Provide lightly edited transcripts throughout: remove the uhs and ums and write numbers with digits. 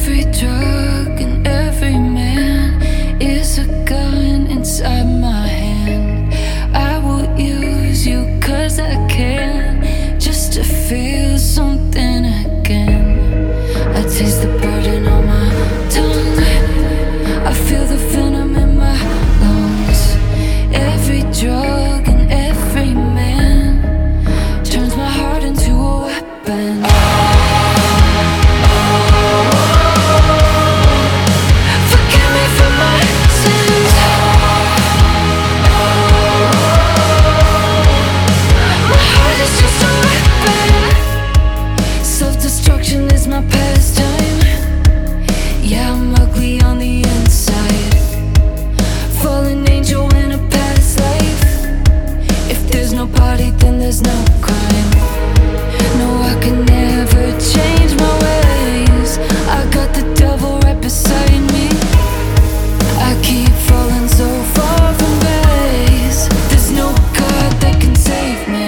Every drug and every man is a gun inside my hand. I will use you 'cause I can, just to feel something again. I taste the burden on my tongue, I feel the venom in my lungs. Every drug and every man turns my heart into a weapon. Forgive me for my sins. My heart is just a weapon. Self-destruction is my pastime. Yeah, I'm ugly on the inside, fallen angel in a past life. If there's no party, then there's no crime. No, I can never change my ways. I got the devil right beside me. I keep falling so far from base. There's no God that can save me.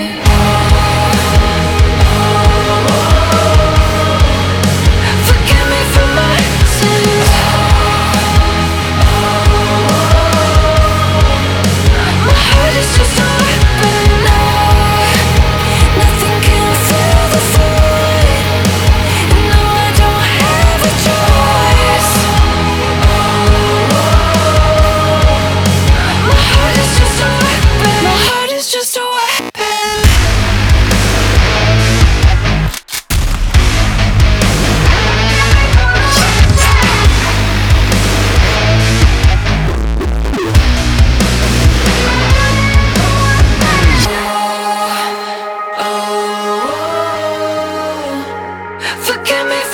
Forgive me for my sins. My heart is just a weapon. Nothing can fill the void. No, I don't have a choice. My heart is just a weapon. My heart is just a weapon. Forgive me